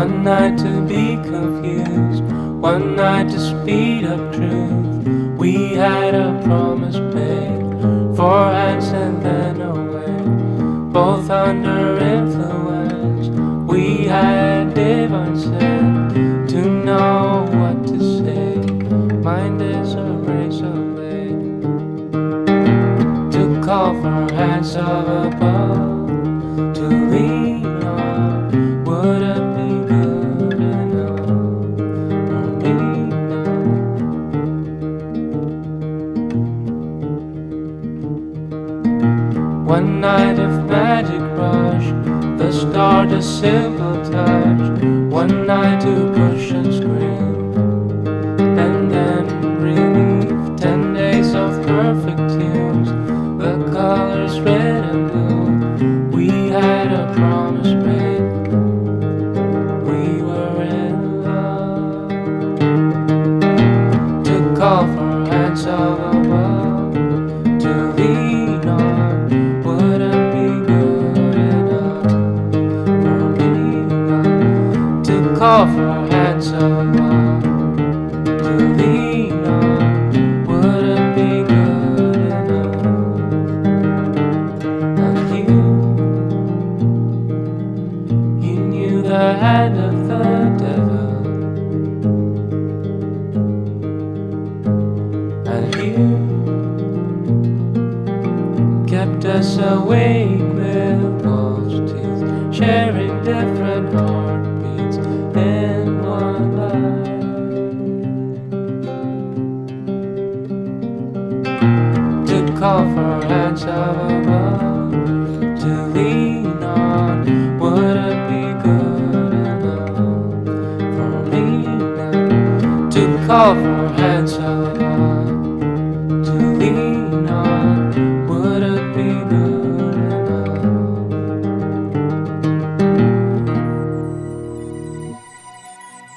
One night to be confused, one night to speed up truth. We had a promise made, 4 hands and then away. Both under influence, we had divine sense to know what to say. Mind is a razor blade to call for hands of above, to lean on. Would it be good enough for me now? One night of magic rush, the start a simple touch. One night to push and scream, and then relief. 10 days of perfect tunes, the colors red and blue. We had a promise made, we were in love. To call for hands of above, to lean on. Wouldn't be good enough for me now. To call for hands of above, to lean on. Wouldn't be good enough. And you knew the hand of the devil, and you kept us awake with false teeth, sharing different hearts.